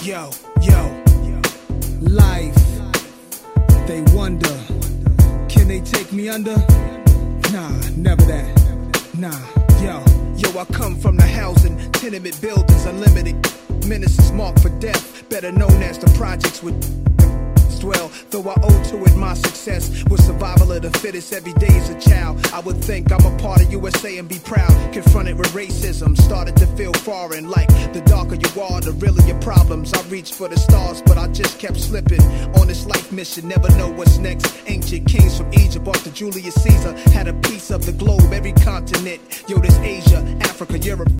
Yo, life, they wonder, can they take me under? Nah, never that, nah, yo, I come from the housing, tenement buildings, unlimited menaces marked for death, better known as the projects with dwell. Though I owe to it my success with survival of the fittest every day as a child. I would think I'm a part of USA and be proud. Confronted with racism, started to feel foreign. Like the darker you are, the realer your problems. I reached for the stars, but I just kept slipping on this life mission. Never know what's next. Ancient kings from Egypt after Julius Caesar had a piece of the globe, every continent. Yo, there's Asia, Africa, Europe.